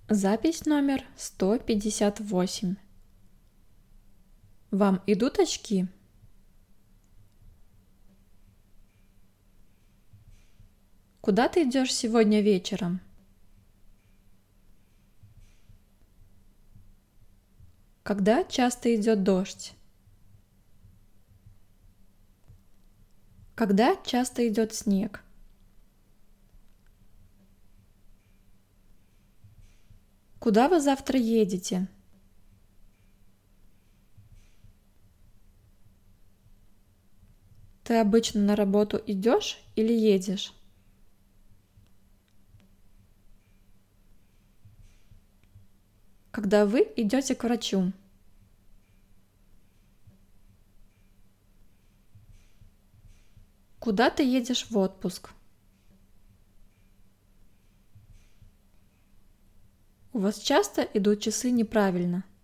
Запись номер 158. Вам идут очки? Куда ты идешь сегодня вечером? Когда часто идет дождь? Когда часто идет снег? Куда вы завтра едете? Ты обычно на работу идешь или едешь? Когда вы идете к врачу? Куда ты едешь в отпуск? У вас часто идут часы неправильно?